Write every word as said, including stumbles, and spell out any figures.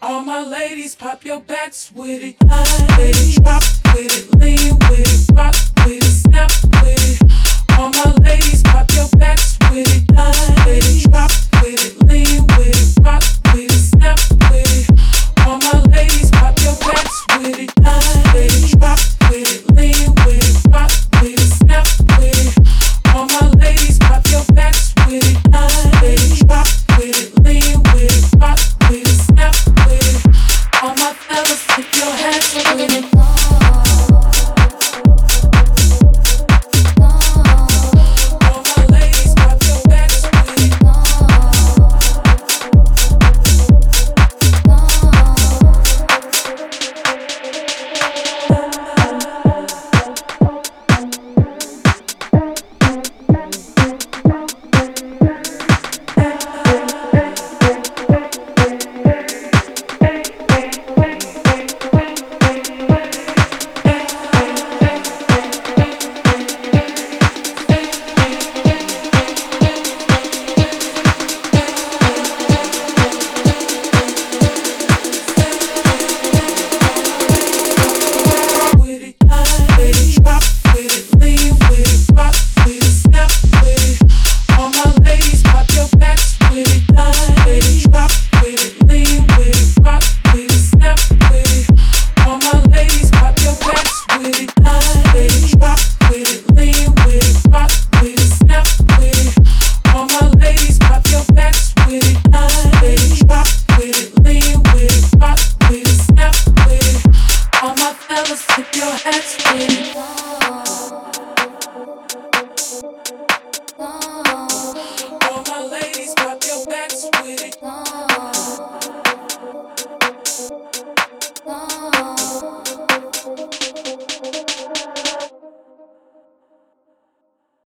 All my ladies, pop your backs with it. Ladies, drop with it, lean with it, rock with it, snap with it. All my ladies, pop your backs with it. Ladies, drop with it, lean with it, rock with it, snap with it. All my ladies, pop your backs with it. Ladies, drop with it, lean with it, rock with it, snap with it. All my ladies, pop your backs with it. Ladies, drop with it, lean with it, rock with it, snap with it. All my fellas, tip your hats with it. All my ladies, pop your backs with it.